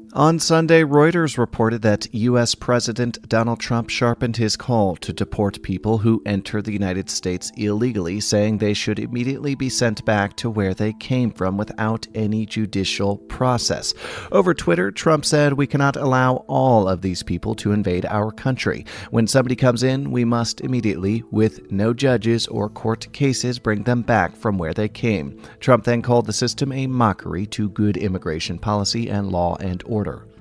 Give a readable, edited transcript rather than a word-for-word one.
On Sunday, Reuters reported that U.S. President Donald Trump sharpened his call to deport people who enter the United States illegally, saying they should immediately be sent back to where they came from without any judicial process. Over Twitter, Trump said, "We cannot allow all of these people to invade our country. When somebody comes in, we must immediately, with no judges or court cases, bring them back from where they came." Trump then called the system a mockery to good immigration policy and law and order.